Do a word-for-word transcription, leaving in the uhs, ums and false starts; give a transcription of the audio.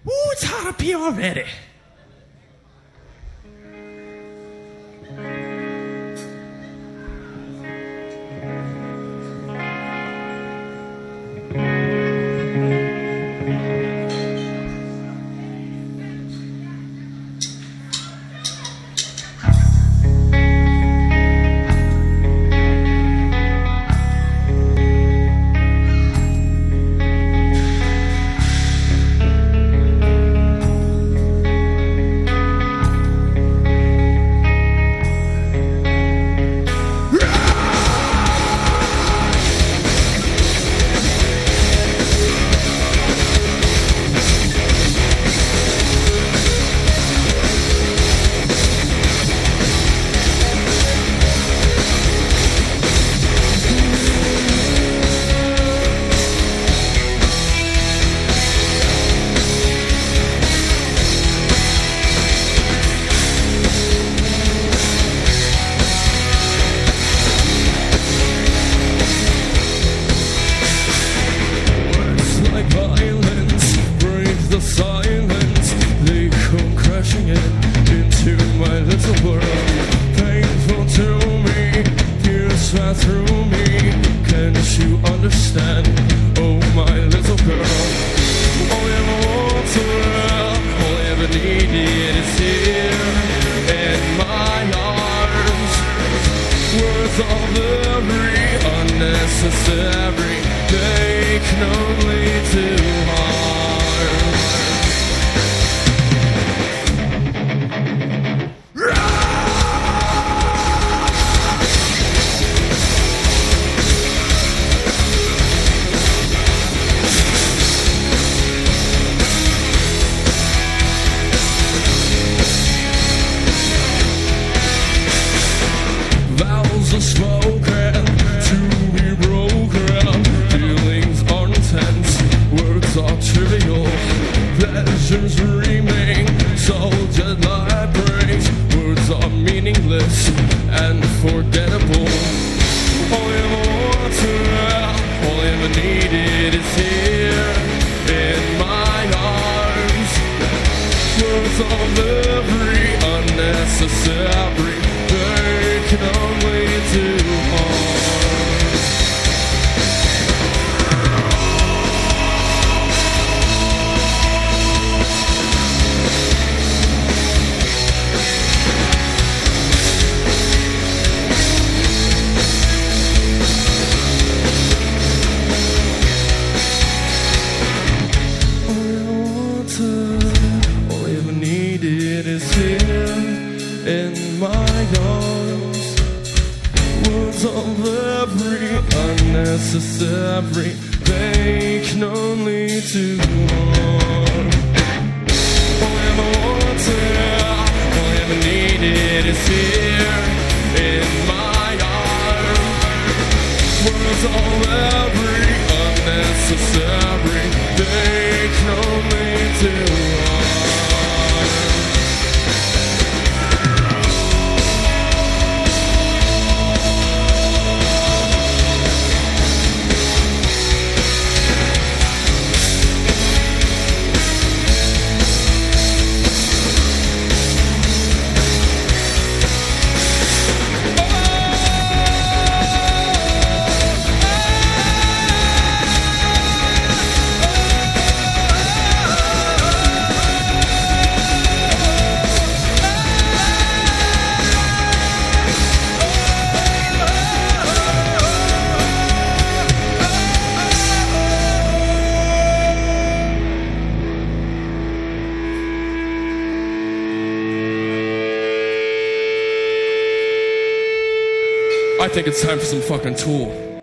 Ooh, it's hot up here already. Through me, can't you understand? Oh, my little girl, all you ever wanted, all you ever needed is here in my arms. Worth of every unnecessary, they can only do harm. Vows are spoken, to be broken. Feelings are intense, words are trivial. Pleasures remain, soldier like breaks. Words are meaningless and forgettable. All you ever wanted, all you ever needed is here in my arms. Words of every unnecessary, they can only do harm. All you wanted, all you ever needed is here in my arms. Words of every unnecessary, they can only do harm. All I ever wanted, all I ever needed is here in my arms. Words of every unnecessary, they can only do harm. I think it's time for some fucking Tool.